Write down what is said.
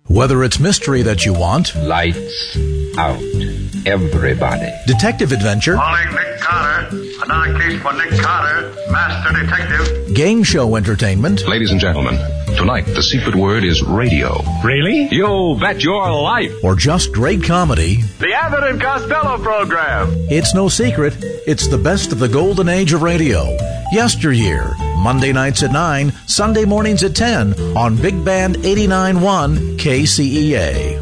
Whether it's mystery that you want, Lights out, everybody. detective adventure, Calling Nick Carter. Another case for Nick Carter, Master Detective. game show entertainment, Ladies and gentlemen, tonight the secret word is radio. Really? You bet your life. or just great comedy, The Abbott and Costello Program. it's no secret. It's the best of the golden age of radio. Yesteryear, Monday nights at 9, Sunday mornings at 10 on Big Band 89.1 KCEA.